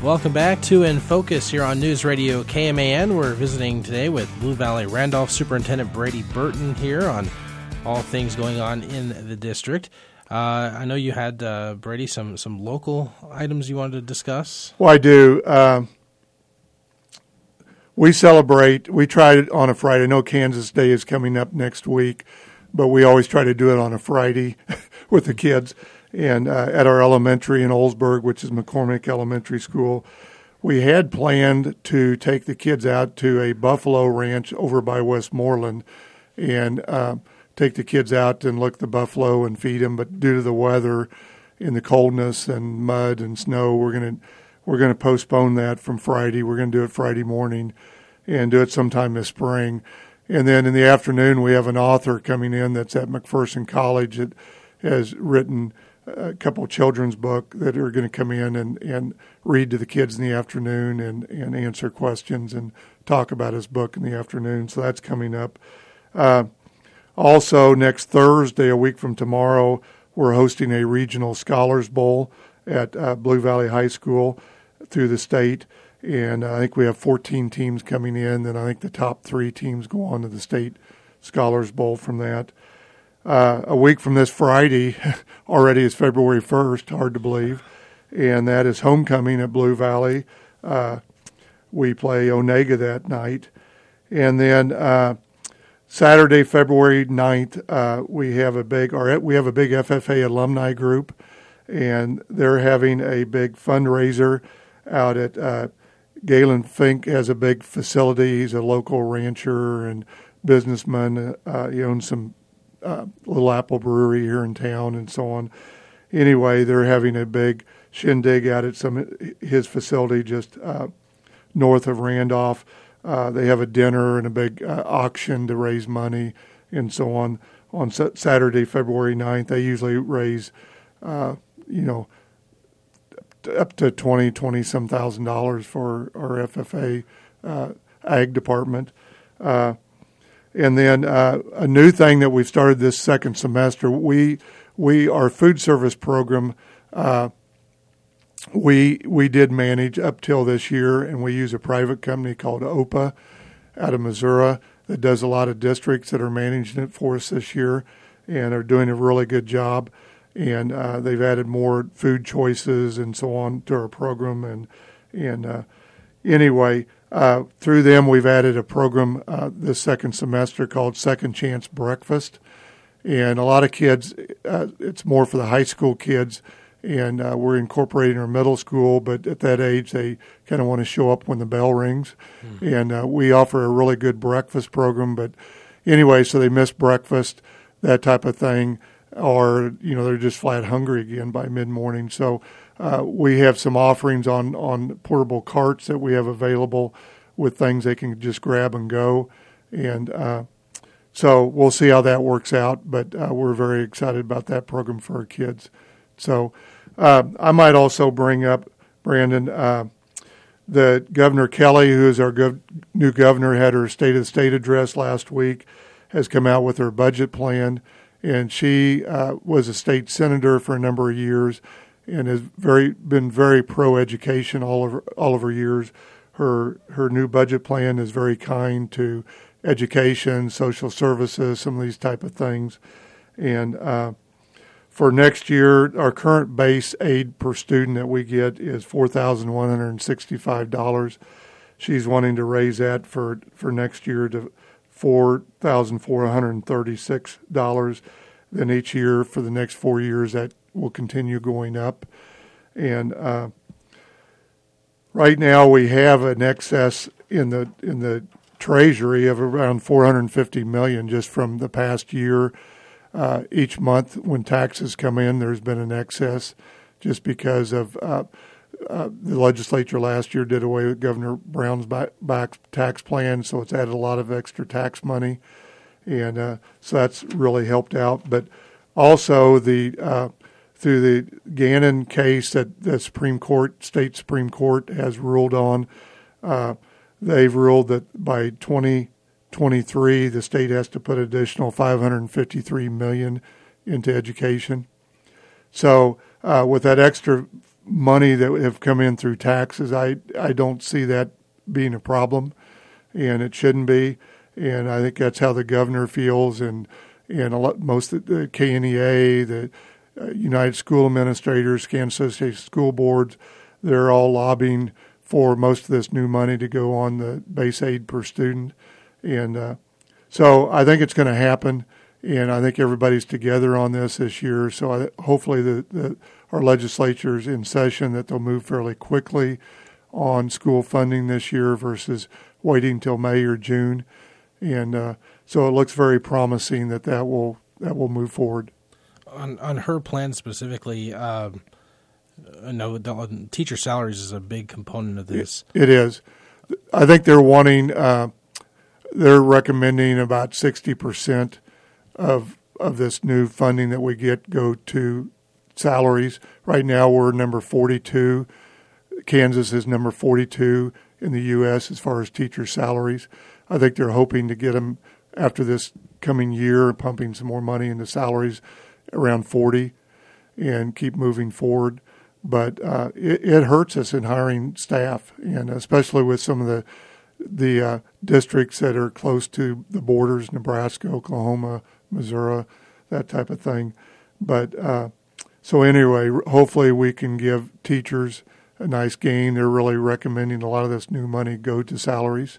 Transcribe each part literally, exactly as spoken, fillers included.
Welcome back to In Focus here on News Radio K M A N. We're visiting today with Blue Valley Randolph Superintendent Brady Burton here on all things going on in the district. Uh, I know you had, uh, Brady, some, some local items you wanted to discuss. Well, I do. Um, we celebrate, we try it on a Friday. I know Kansas Day is coming up next week, but we always try to do it on a Friday with the kids. And uh, at our elementary in Oldsburg, which is McCormick Elementary School, we had planned to take the kids out to a buffalo ranch over by Westmoreland and uh, take the kids out and look at the buffalo and feed them. But due to the weather and the coldness and mud and snow, we're gonna we're gonna postpone that from Friday. We're gonna do it Friday morning and do it sometime this spring. And then in the afternoon, we have an author coming in that's at McPherson College that has written a couple of children's book that are going to come in and, and read to the kids in the afternoon and, and answer questions and talk about his book in the afternoon. So that's coming up. Uh, also, next Thursday, a week from tomorrow, we're hosting a regional Scholars Bowl at uh, Blue Valley High School through the state. And I think we have fourteen teams coming in, and I think the top three teams go on to the state Scholars Bowl from that. Uh, a week from this Friday, already is February first, hard to believe, and that is homecoming at Blue Valley. Uh, we play Onega that night. And then uh, Saturday, February ninth, uh, we have a big our, we have a big F F A alumni group, and they're having a big fundraiser out at uh, Galen Fink has a big facility. He's a local rancher and businessman. Uh, he owns some Uh, Little Apple Brewery here in town and so on. Anyway, they're having a big shindig out at some his facility just uh, north of Randolph. Uh, they have a dinner and a big uh, auction to raise money and so on. On sa- Saturday, February ninth, they usually raise, uh, you know, up to twenty, twenty-some thousand dollars for our F F A uh, ag department. Uh, And then uh, a new thing that we've started this second semester, we we our food service program, uh, we we did manage up till this year, and we use a private company called O P A out of Missouri that does a lot of districts that are managing it for us this year and are doing a really good job. And uh, they've added more food choices and so on to our program. And and uh, anyway. Uh, through them, we've added a program uh, this second semester called Second Chance Breakfast. And a lot of kids, uh, it's more for the high school kids, and uh, we're incorporating our middle school, but at that age, they kind of want to show up when the bell rings. Mm-hmm. And uh, we offer a really good breakfast program. But anyway, so they miss breakfast, that type of thing, or, you know, they're just flat hungry again by mid-morning. So Uh, we have some offerings on, on portable carts that we have available with things they can just grab and go. And uh, so we'll see how that works out, but uh, we're very excited about that program for our kids. So uh, I might also bring up, Brandon, uh, the Governor Kelly, who is our gov- new governor, had her State of the State address last week, has come out with her budget plan. And she uh, was a state senator for a number of years, and has very been very pro-education all of her, all of her years. Her her new budget plan is very kind to education, social services, some of these type of things. And uh, for next year, our current base aid per student that we get is four thousand one hundred sixty-five dollars. She's wanting to raise that for, for next year to four thousand four hundred thirty-six dollars. Then each year for the next four years, that will continue going up. And uh, right now we have an excess in the in the Treasury of around four hundred fifty million dollars just from the past year. Uh, each month when taxes come in, there's been an excess just because of uh, uh, the legislature last year did away with Governor Brown's back, back tax plan, so it's added a lot of extra tax money. And uh, so that's really helped out. But also the uh, through the Gannon case that the Supreme Court, state Supreme Court has ruled on, uh, they've ruled that by twenty twenty-three the state has to put additional five hundred fifty-three million dollars into education. So uh, with that extra money that have come in through taxes, I I don't see that being a problem, and it shouldn't be. And I think that's how the governor feels, and and a lot, most of the K N E A, the uh, United School Administrators, Kansas Association of School Boards, they're all lobbying for most of this new money to go on the base aid per student. And uh, so I think it's going to happen, and I think everybody's together on this this year. So I, hopefully the, the our legislature's in session, that they'll move fairly quickly on school funding this year versus waiting till May or June. And uh, so it looks very promising that that will that will move forward. On on her plan specifically, um, no, the, teacher salaries is a big component of this. It, it is. I think they're wanting, uh, they're recommending about sixty percent of of this new funding that we get go to salaries. Right now we're number forty-two. Kansas is number forty-two in the U S as far as teacher salaries. I think they're hoping to get them after this coming year, pumping some more money into salaries around forty and keep moving forward. But uh, it, it hurts us in hiring staff, and especially with some of the the uh, districts that are close to the borders, Nebraska, Oklahoma, Missouri, that type of thing. But uh, so anyway, hopefully we can give teachers a nice gain. They're really recommending a lot of this new money go to salaries.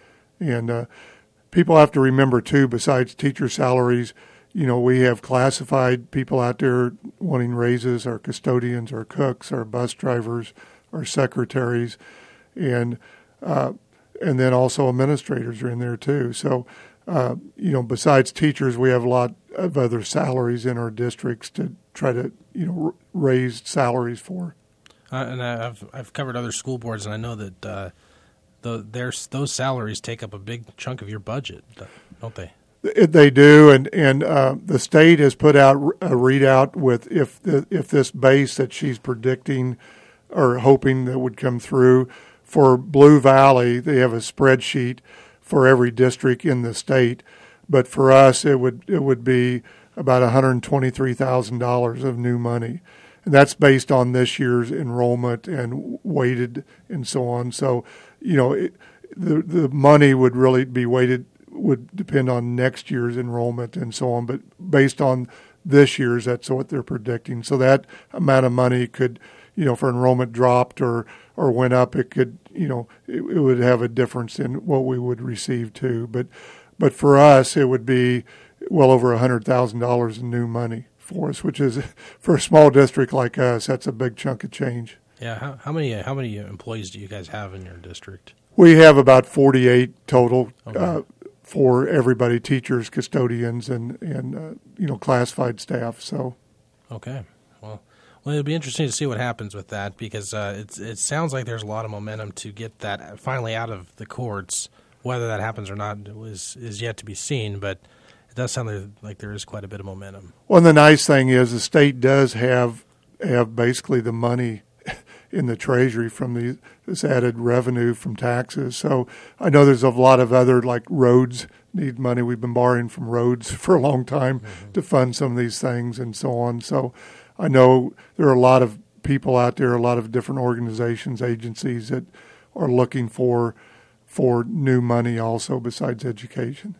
And uh, people have to remember, too, besides teacher salaries, you know, we have classified people out there wanting raises, our custodians, our cooks, our bus drivers, our secretaries, and uh, and then also administrators are in there, too. So, uh, you know, besides teachers, we have a lot of other salaries in our districts to try to, you know, r- raise salaries for. Uh, and I've I've covered other school boards, and I know that uh, the there's those salaries take up a big chunk of your budget, don't they? They do, and and uh, the state has put out a readout with if the, if this base that she's predicting or hoping that would come through for Blue Valley. They have a spreadsheet for every district in the state, but for us it would it would be about one hundred twenty-three thousand dollars of new money. And that's based on this year's enrollment and weighted and so on. So, you know, it, the the money would really be weighted, would depend on next year's enrollment and so on. But based on this year's, that's what they're predicting. So that amount of money could, you know, if enrollment dropped or, or went up, it could, you know, it, it would have a difference in what we would receive too. But but for us, it would be well over one hundred thousand dollars in new money for us, which is, for a small district like us, that's a big chunk of change. Yeah. How, how many how many employees do you guys have in your district? We have about forty-eight total Okay. uh, for everybody, teachers, custodians, and, and uh, you know, classified staff. So, okay. Well, well, it'll be interesting to see what happens with that, because uh, it's, it sounds like there's a lot of momentum to get that finally out of the courts. Whether that happens or not is, is yet to be seen, but it does sound like there is quite a bit of momentum. well, and the nice thing is the state does have have basically the money in the Treasury from the, this added revenue from taxes. So I know there's a lot of other, like roads need money. We've been borrowing from roads for a long time mm-hmm. to fund some of these things and so on. So I know there are a lot of people out there, a lot of different organizations, agencies that are looking for for new money also besides education.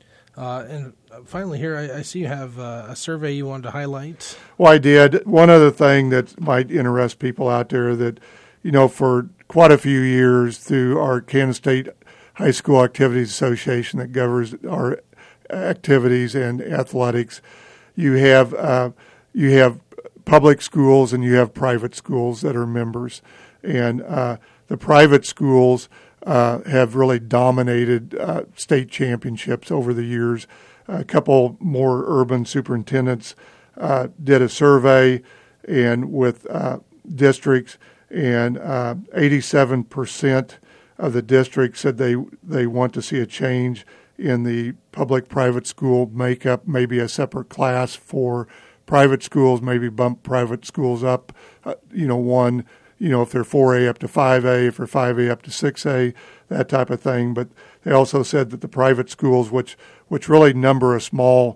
Uh, and finally here, I, I see you have uh, a survey you wanted to highlight. Well, I did. One other thing that might interest people out there that, you know, for quite a few years through our Kansas State High School Activities Association that governs our activities and athletics, you have uh, you have public schools and you have private schools that are members. And uh, the private schools Uh, have really dominated uh, state championships over the years. A couple more urban superintendents uh, did a survey and with uh, districts, and uh, eighty-seven percent of the districts said they they want to see a change in the public-private school makeup, maybe a separate class for private schools, maybe bump private schools up, uh, you know, one. You know, if they're four A up to five A, if they're five A up to six A, that type of thing. But they also said that the private schools, which which really number a small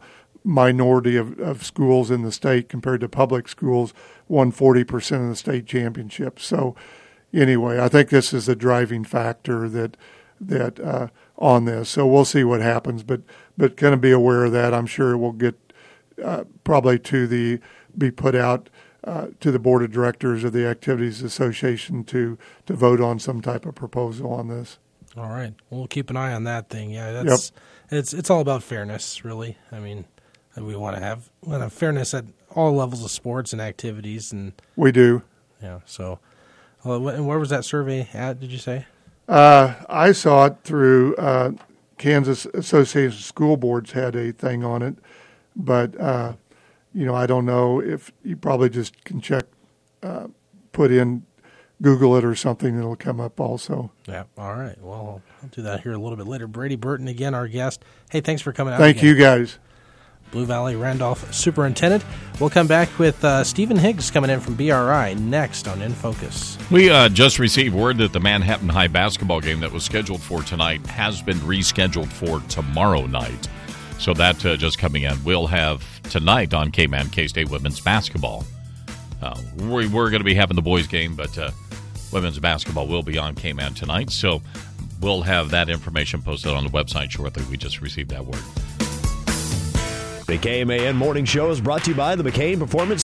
minority of, of schools in the state compared to public schools won forty percent of the state championships. So anyway, I think this is a driving factor that that uh, on this. So we'll see what happens, but but kind of be aware of that. I'm sure it will get uh, probably to the be put out uh, to the board of directors of the Activities Association to to vote on some type of proposal on this. All right, we'll keep an eye on that thing. Yeah, that's yep. it's it's all about fairness, really. I mean, we want to have we want to have fairness at all levels of sports and activities, and we do. Yeah. So, uh, and where was that survey at? Did you say? Uh, I saw it through uh, Kansas Association of School Boards had a thing on it, but uh, you know I don't know if you probably just can check, uh, put in, Google it or something, it'll come up also. Yeah. All right. Well, I'll do that here a little bit later. Brady Burton again, our guest. Hey, thanks for coming out. Thank again. you guys. Blue Valley Randolph Superintendent. We'll come back with uh, Stephen Higgs coming in from B R I next on In Focus. We uh, just received word that the Manhattan High basketball game that was scheduled for tonight has been rescheduled for tomorrow night. So that uh, just coming in. We'll have tonight on K-Man K-State women's basketball. Uh, we, we're going to be having the boys game, but uh, women's basketball will be on K-Man tonight. So we'll have that information posted on the website shortly. We just received that word. The K M A N Morning Show is brought to you by the McCain Performance